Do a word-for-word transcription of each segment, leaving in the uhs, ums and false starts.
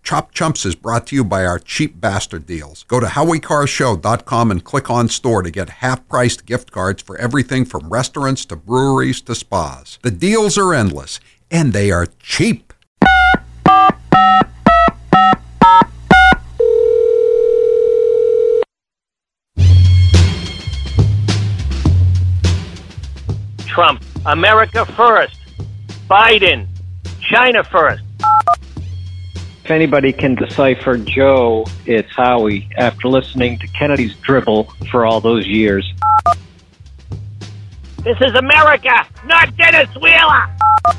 Chop Chumps is brought to you by our cheap bastard deals. Go to howie car show dot com and click on store to get half-priced gift cards for everything from restaurants to breweries to spas. The deals are endless, and they are cheap. Trump, America first. Biden, China first. If anybody can decipher Joe, it's Howie, after listening to Kennedy's dribble for all those years. This is America, not Dennis Wheeler.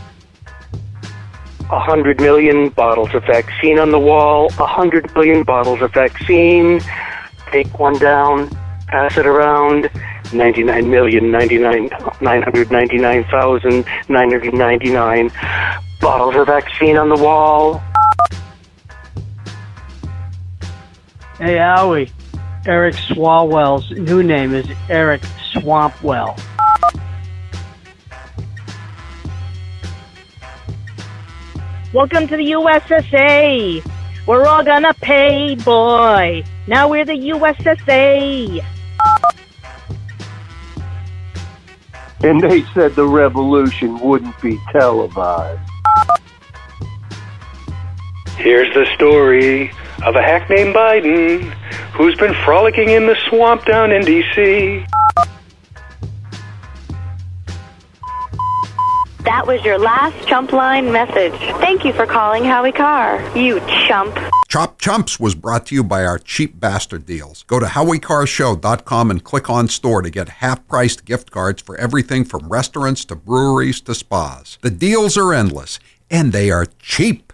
A hundred million bottles of vaccine on the wall. A hundred million bottles of vaccine. Take one down, pass it around. ninety-nine million, ninety-nine, nine hundred ninety-nine thousand, nine hundred ninety-nine bottles of vaccine on the wall. Hey, Howie. Eric Swalwell's new name is Eric Swampwell. Welcome to the U S S A. We're all gonna pay, boy. Now we're the U S S A. And they said the revolution wouldn't be televised. Here's the story of a hack named Biden who's been frolicking in the swamp down in D C That was your last chump line message. Thank you for calling Howie Carr, you chump. Chop Chumps was brought to you by our cheap bastard deals. Go to howie car show dot com and click on store to get half-priced gift cards for everything from restaurants to breweries to spas. The deals are endless, and they are cheap.